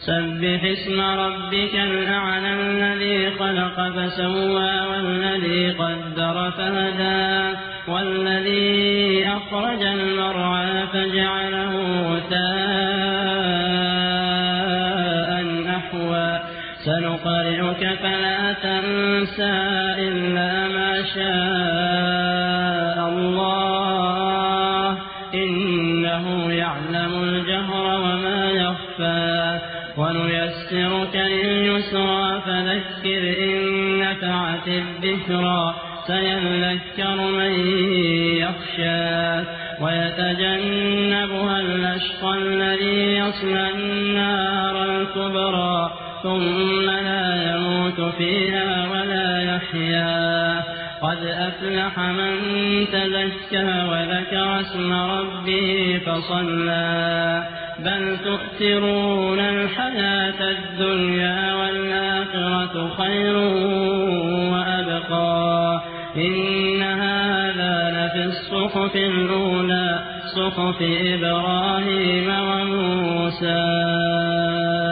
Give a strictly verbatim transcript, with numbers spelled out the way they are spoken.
سبح اسم ربك الأعلى الذي خلق فسوى والذي قدر فهدى والذي أخرج المرعى فجعله غثاء أحوى سنقرئك فلا تنسى إلا ما شاء الله إنه يعلم الجهر وما يخفى ونيسرك لليسرى فذكر إن نفعت الذكرى سيذكر من يخشى ويتجنبها الأشقى الذي يصلى النار الكبرى ثم لا يموت فيها ولا يحيا قد أفلح من تزكى وذكر اسم ربه فصلى بل تؤثرون الحياة الدنيا والآخرة خير وأبقى إن هذا لفي الصحف الأولى صحف إبراهيم وموسى.